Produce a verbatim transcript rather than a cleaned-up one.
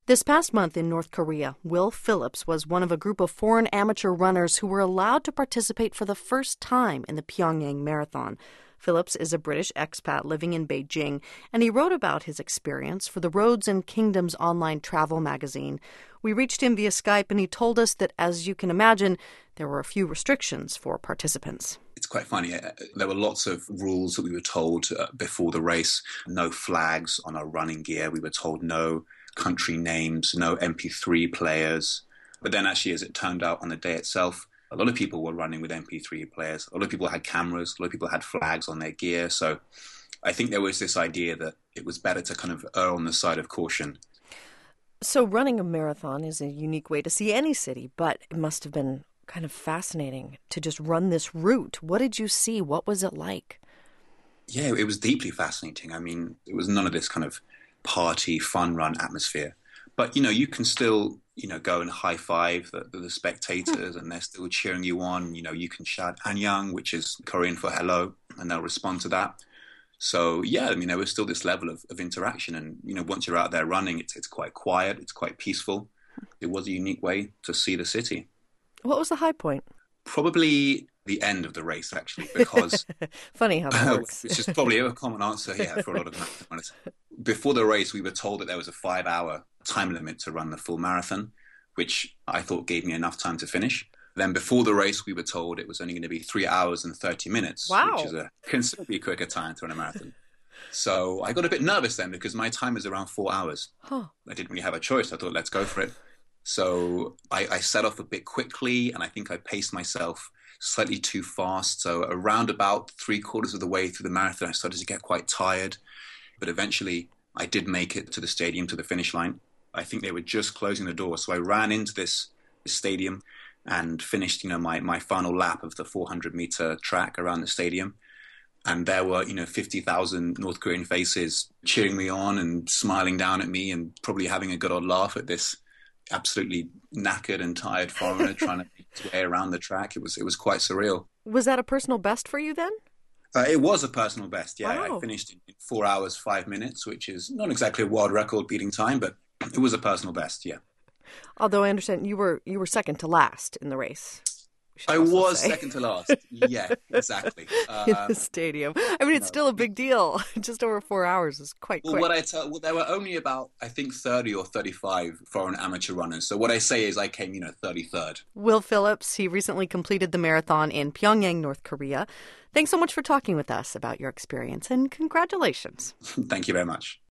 This past month in North Korea, Will Phillips was one of a group of foreign amateur runners who were allowed to participate for the first time in the Pyongyang Marathon. Phillips is a British expat living in Beijing, and he wrote about his experience for the Roads and Kingdoms online travel magazine. We reached him via Skype, and he told us that, as you can imagine, there were a few restrictions for participants. It's quite funny. There were lots of rules that we were told uh, before the race. No flags on our running gear. We were told no country names, no M P three players. But then actually, as it turned out on the day itself, a lot of people were running with M P three players. A lot of people had cameras. A lot of people had flags on their gear. So I think there was this idea that it was better to kind of err on the side of caution. So running a marathon is a unique way to see any city, but it must have been kind of fascinating to just run this route. What did you see? What was it like? Yeah, it was deeply fascinating. I mean, it was none of this kind of party, fun run atmosphere. But, you know, you can still, you know, go and high five the, the spectators and they're still cheering you on. You know, you can shout Annyeong, which is Korean for hello, and they'll respond to that. So, yeah, I mean, there was still this level of, of interaction. And, you know, once you're out there running, it's, it's quite quiet. It's quite peaceful. It was a unique way to see the city. What was the high point? Probably the end of the race, actually, because funny how that works. Which is probably a common answer, yeah, for a lot of marathon runners. Before the race, we were told that there was a five-hour time limit to run the full marathon, which I thought gave me enough time to finish. Then before the race, we were told it was only going to be three hours and thirty minutes, wow. which is a considerably quicker time to run a marathon. So I got a bit nervous then because my time is around four hours. Huh. I didn't really have a choice. I thought, let's go for it. So I, I set off a bit quickly, and I think I paced myself slightly too fast. So around about three quarters of the way through the marathon, I started to get quite tired. But eventually, I did make it to the stadium, to the finish line. I think they were just closing the door. So I ran into this, this stadium and finished, you know, my, my final lap of the four hundred meter track around the stadium. And there were, you know, fifty thousand North Korean faces cheering me on and smiling down at me and probably having a good old laugh at this absolutely knackered and tired foreigner trying to make his way around the track. It was it was quite surreal. Was that a personal best for you then? Uh, it was a personal best, yeah. Wow. I finished in four hours, five minutes, which is not exactly a world record beating time, but it was a personal best, yeah. Although I understand you were you were second to last in the race. I was say. second to last. Yeah, exactly. Uh, in the stadium. I mean, it's no. still a big deal. Just over four hours is quite well, quick. What I tell, well, there were only about, I think, thirty or thirty-five foreign amateur runners. So what I say is I came, you know, thirty-third. Will Phillips, he recently completed the marathon in Pyongyang, North Korea. Thanks so much for talking with us about your experience, and congratulations. Thank you very much.